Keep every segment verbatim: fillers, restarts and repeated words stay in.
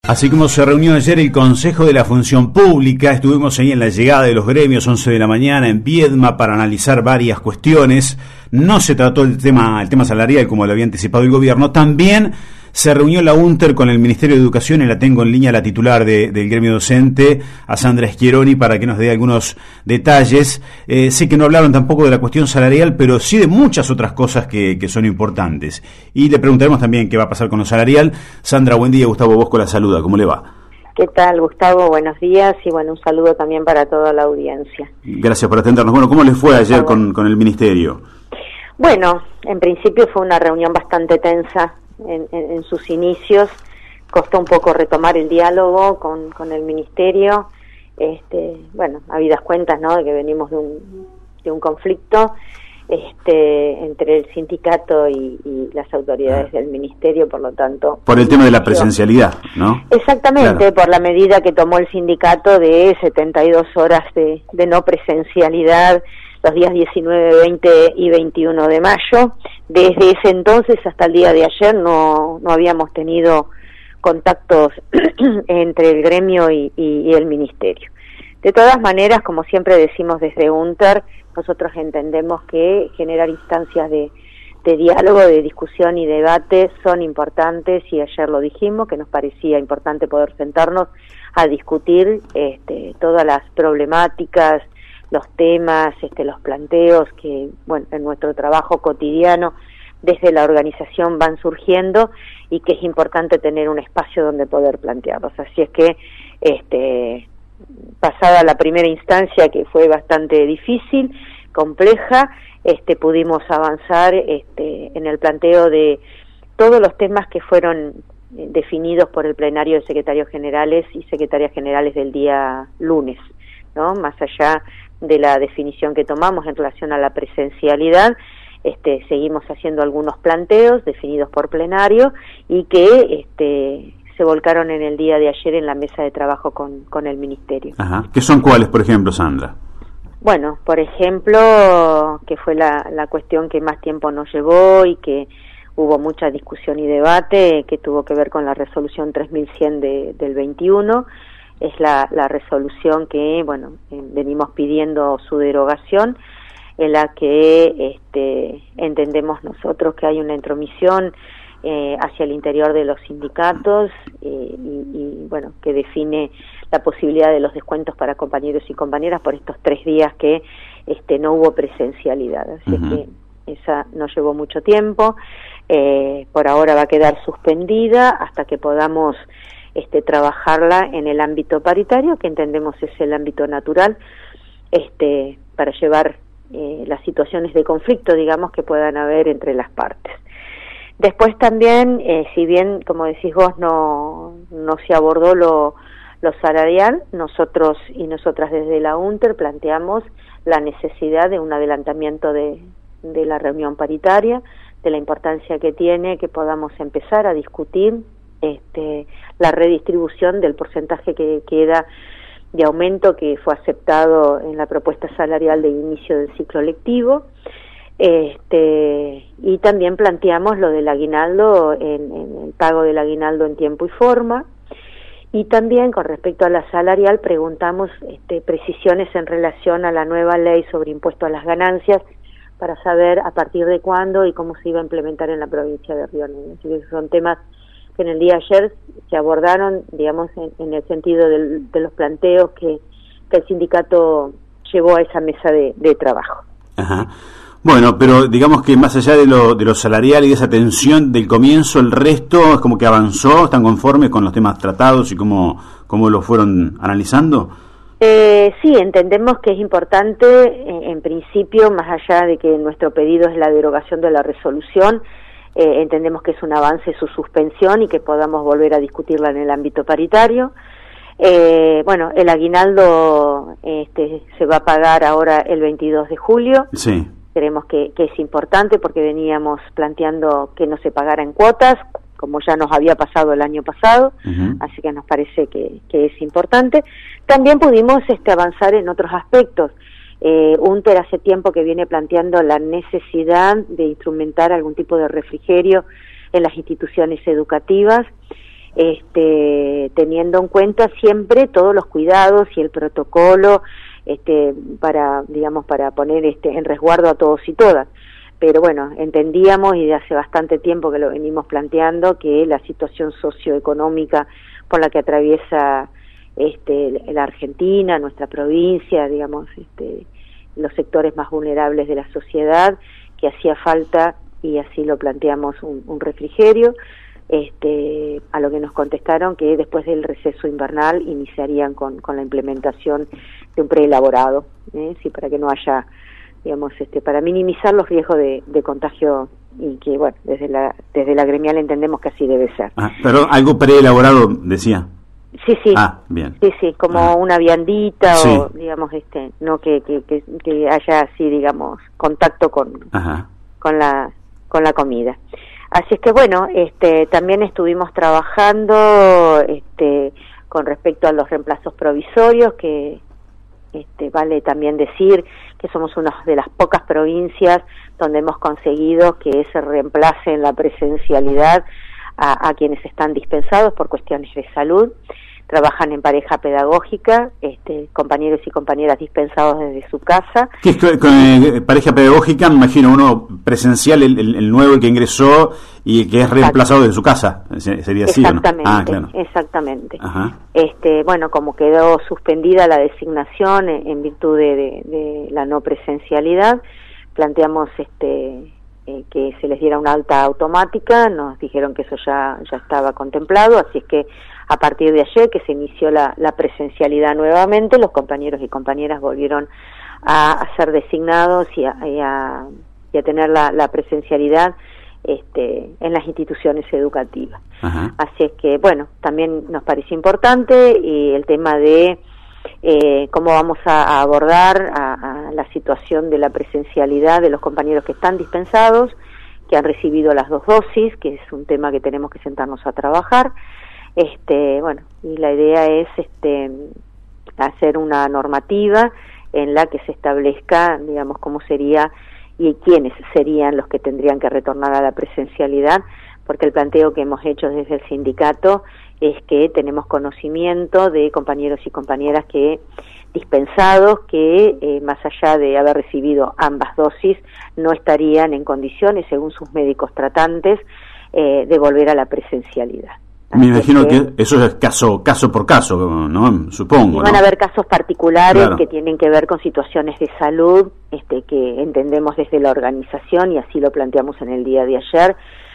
Así como se reunió ayer el Consejo de la Función Pública, estuvimos ahí en la llegada de los gremios, once de la mañana, en Viedma, para analizar varias cuestiones. No se trató el tema, el tema salarial, como lo había anticipado el gobierno. También se reunió la UNTER con el Ministerio de Educación, y la tengo en línea la titular de, del gremio docente, a Sandra Schiaroni, para que nos dé algunos detalles. Eh, sé que no hablaron tampoco de la cuestión salarial, pero sí de muchas otras cosas que, que son importantes. Y le preguntaremos también qué va a pasar con lo salarial. Sandra, buen día. Gustavo Bosco la saluda. ¿Cómo le va? ¿Qué tal, Gustavo? Buenos días y bueno, un saludo también para toda la audiencia. Gracias por atendernos. Bueno, ¿cómo les fue ayer con, con el Ministerio? Bueno, en principio fue una reunión bastante tensa. En, en, en sus inicios costó un poco retomar el diálogo con, con el Ministerio, este, bueno, habidas cuentas, ¿no?, de que venimos de un, de un conflicto este, entre el sindicato y, y las autoridades ah. del Ministerio, por lo tanto... Por el tema de la presencialidad, ¿no? Exactamente, claro. Por la medida que tomó el sindicato de setenta y dos horas de, de no presencialidad los días diecinueve, veinte y veintiuno de mayo. Desde ese entonces hasta el día de ayer no, no habíamos tenido contactos entre el gremio y, y, y el Ministerio. De todas maneras, como siempre decimos desde UNTER, nosotros entendemos que generar instancias de, de diálogo, de discusión y debate son importantes, y ayer lo dijimos, que nos parecía importante poder sentarnos a discutir este, todas las problemáticas, los temas, este, los planteos que, bueno, en nuestro trabajo cotidiano desde la organización van surgiendo, y que es importante tener un espacio donde poder plantearlos. Así es que, este, pasada la primera instancia, que fue bastante difícil, compleja, este, pudimos avanzar este, en el planteo de todos los temas que fueron definidos por el plenario de secretarios generales y secretarias generales del día lunes, ¿no? Más allá de la definición que tomamos en relación a la presencialidad, este, seguimos haciendo algunos planteos definidos por plenario y que este, se volcaron en el día de ayer en la mesa de trabajo con, con el Ministerio. Ajá. ¿Qué son cuáles, por ejemplo, Sandra? Bueno, por ejemplo, que fue la, la cuestión que más tiempo nos llevó y que hubo mucha discusión y debate, que tuvo que ver con la resolución tres mil cien de, del veintiuno, es la, la resolución que, bueno, eh, venimos pidiendo su derogación, en la que este, entendemos nosotros que hay una intromisión eh, hacia el interior de los sindicatos eh, y, y, bueno, que define la posibilidad de los descuentos para compañeros y compañeras por estos tres días que este, no hubo presencialidad. Así uh-huh. que esa nos llevó mucho tiempo, eh, por ahora va a quedar suspendida hasta que podamos Este, trabajarla en el ámbito paritario, que entendemos es el ámbito natural, este, para llevar eh, las situaciones de conflicto, digamos, que puedan haber entre las partes. Después también, eh, si bien, como decís vos, no, no se abordó lo, lo salarial, nosotros y nosotras desde la UNTER planteamos la necesidad de un adelantamiento de, de la reunión paritaria, de la importancia que tiene que podamos empezar a discutir Este, la redistribución del porcentaje que queda de aumento que fue aceptado en la propuesta salarial de inicio del ciclo lectivo, este, y también planteamos lo del aguinaldo, en, en el pago del aguinaldo en tiempo y forma, y también con respecto a la salarial preguntamos este, precisiones en relación a la nueva ley sobre impuesto a las ganancias, para saber a partir de cuándo y cómo se iba a implementar en la provincia de Río Negro. Así que son temas que en el día de ayer se abordaron, digamos, en, en el sentido del, de los planteos que, que el sindicato llevó a esa mesa de, de trabajo. Ajá. Bueno, pero digamos que más allá de lo, de lo salarial y de esa tensión del comienzo, el resto es como que avanzó, ¿están conformes con los temas tratados y cómo, cómo lo fueron analizando? Eh, sí, entendemos que es importante, en, en principio, más allá de que nuestro pedido es la derogación de la resolución, Eh, entendemos que es un avance su suspensión y que podamos volver a discutirla en el ámbito paritario. Eh, bueno, el aguinaldo este, se va a pagar ahora el veintidós de julio. Sí. Creemos que, que es importante porque veníamos planteando que no se pagara en cuotas, como ya nos había pasado el año pasado, uh-huh. así que nos parece que, que es importante. También pudimos este, avanzar en otros aspectos. Eh, UNTER hace tiempo que viene planteando la necesidad de instrumentar algún tipo de refrigerio en las instituciones educativas, este, teniendo en cuenta siempre todos los cuidados y el protocolo, este, para, digamos, para poner este, en resguardo a todos y todas. Pero bueno, entendíamos, y de hace bastante tiempo que lo venimos planteando, que la situación socioeconómica por la que atraviesa este, la Argentina, nuestra provincia, digamos, este, los sectores más vulnerables de la sociedad, que hacía falta, y así lo planteamos, un, un refrigerio, este, a lo que nos contestaron que después del receso invernal iniciarían con, con la implementación de un preelaborado, ¿eh? Sí, para que no haya, digamos, este, para minimizar los riesgos de, de contagio, y que, bueno, desde la desde la gremial entendemos que así debe ser. Ah, pero algo preelaborado, decía. Sí, sí. Ah, bien. Sí, sí, como ah. una viandita, sí. o, digamos, este, no que, que, que, que haya así, digamos, contacto con, Ajá. con la con la comida. Así es que, bueno, este, también estuvimos trabajando, este, con respecto a los reemplazos provisorios, que este, vale también decir que somos una de las pocas provincias donde hemos conseguido que se reemplace en la presencialidad a, a quienes están dispensados por cuestiones de salud. Trabajan en pareja pedagógica, este, compañeros y compañeras dispensados desde su casa. ¿Qué es con, con eh, pareja pedagógica? Me imagino uno presencial, el, el, el nuevo, el que ingresó y que es reemplazado desde su casa. ¿Sería así o no? Exactamente, Ah, claro. exactamente. Ajá. Este, bueno, como quedó suspendida la designación en, en virtud de, de, de la no presencialidad, planteamos este eh, que se les diera una alta automática. Nos dijeron que eso ya ya estaba contemplado, así es que a partir de ayer, que se inició la, la presencialidad nuevamente, los compañeros y compañeras volvieron a, a ser designados y a, y a, y a tener la, la presencialidad este, en las instituciones educativas. Ajá. Así es que, bueno, también nos pareció importante, y el tema de eh, cómo vamos a, a abordar a, a la situación de la presencialidad de los compañeros que están dispensados, que han recibido las dos dosis, que es un tema que tenemos que sentarnos a trabajar. Este, bueno, y la idea es este, hacer una normativa en la que se establezca, digamos, cómo sería y quiénes serían los que tendrían que retornar a la presencialidad, porque el planteo que hemos hecho desde el sindicato es que tenemos conocimiento de compañeros y compañeras que dispensados que, eh, más allá de haber recibido ambas dosis, no estarían en condiciones, según sus médicos tratantes, eh, de volver a la presencialidad. Me imagino que, que eso es caso caso por caso, ¿no? Supongo. Van ¿no? a haber casos particulares, claro, que tienen que ver con situaciones de salud, este, que entendemos desde la organización, y así lo planteamos en el día de ayer,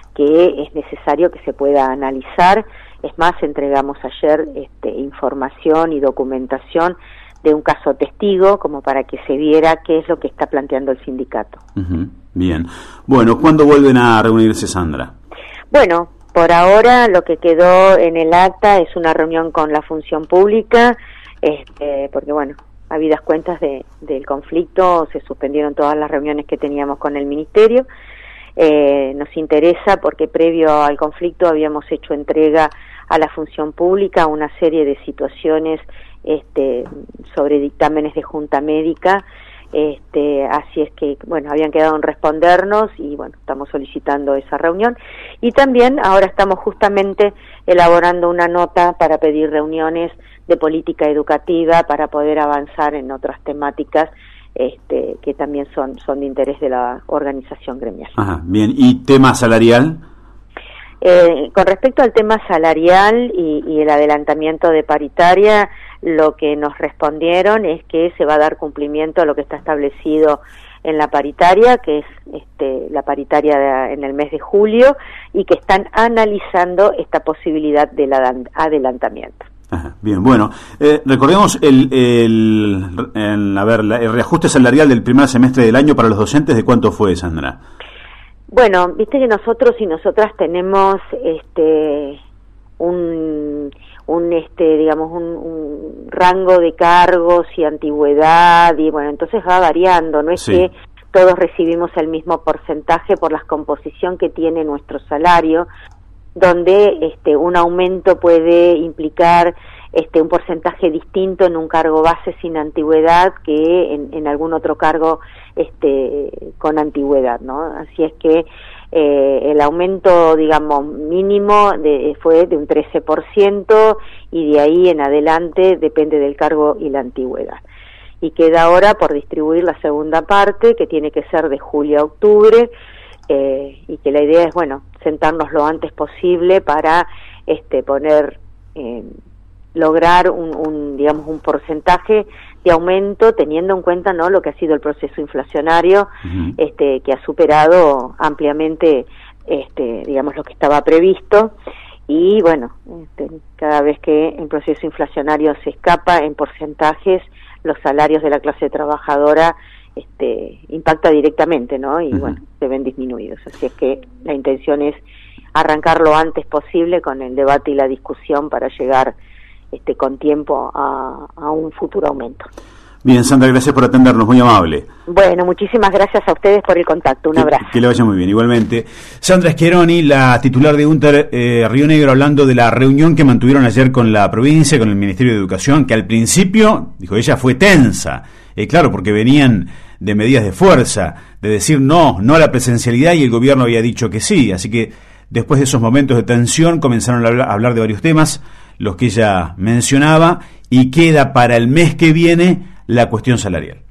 que es necesario que se pueda analizar. Es más, entregamos ayer este, información y documentación de un caso testigo, como para que se viera qué es lo que está planteando el sindicato. Uh-huh. Bien. Bueno, ¿cuándo vuelven a reunirse, Sandra? Bueno, por ahora lo que quedó en el acta es una reunión con la función pública, este, porque bueno, habidas cuentas de, del conflicto, se suspendieron todas las reuniones que teníamos con el ministerio. Eh, nos interesa porque previo al conflicto habíamos hecho entrega a la función pública una serie de situaciones este, sobre dictámenes de junta médica. Este, así es que, bueno, habían quedado en respondernos, y bueno, estamos solicitando esa reunión, y también ahora estamos justamente elaborando una nota para pedir reuniones de política educativa para poder avanzar en otras temáticas este, que también son, son de interés de la organización gremial. Ajá, bien. ¿Y tema salarial? Eh, con respecto al tema salarial y, y el adelantamiento de paritaria, lo que nos respondieron es que se va a dar cumplimiento a lo que está establecido en la paritaria, que es este, la paritaria de, en el mes de julio, y que están analizando esta posibilidad del adelantamiento. Ajá, bien, bueno, eh, recordemos el, el, el, a ver, el reajuste salarial del primer semestre del año para los docentes. ¿De cuánto fue, Sandra? Bueno, viste que nosotros y nosotras tenemos este un un este digamos un, un rango de cargos y antigüedad, y bueno, entonces va variando, no es sí. que todos recibimos el mismo porcentaje por la composición que tiene nuestro salario, donde este un aumento puede implicar este, un porcentaje distinto en un cargo base sin antigüedad que en, en algún otro cargo este, con antigüedad, ¿no? Así es que eh, el aumento, digamos, mínimo de, fue de un trece por ciento y de ahí en adelante depende del cargo y la antigüedad. Y queda ahora por distribuir la segunda parte, que tiene que ser de julio a octubre, eh, y que la idea es, bueno, sentarnos lo antes posible para este, poner, eh, lograr un, un, digamos, un porcentaje de aumento, teniendo en cuenta, ¿no?, lo que ha sido el proceso inflacionario, uh-huh. este, que ha superado ampliamente, este, digamos, lo que estaba previsto. Y bueno, este, cada vez que el proceso inflacionario se escapa en porcentajes, los salarios de la clase trabajadora este, impacta directamente, ¿no? Y uh-huh. bueno, se ven disminuidos. Así es que la intención es arrancar lo antes posible con el debate y la discusión para llegar este, con tiempo a, a un futuro aumento. Bien, Sandra, gracias por atendernos, muy amable. Bueno, muchísimas gracias a ustedes por el contacto, un que, abrazo. Que le vaya muy bien, igualmente. Sandra Schiaroni, la titular de UNTER eh, Río Negro, hablando de la reunión que mantuvieron ayer con la provincia, con el Ministerio de Educación, que al principio, dijo ella, fue tensa. Eh, claro, porque venían de medidas de fuerza, de decir no, no a la presencialidad, y el gobierno había dicho que sí. Así que después de esos momentos de tensión comenzaron a hablar, a hablar de varios temas, los que ella mencionaba, y queda para el mes que viene la cuestión salarial.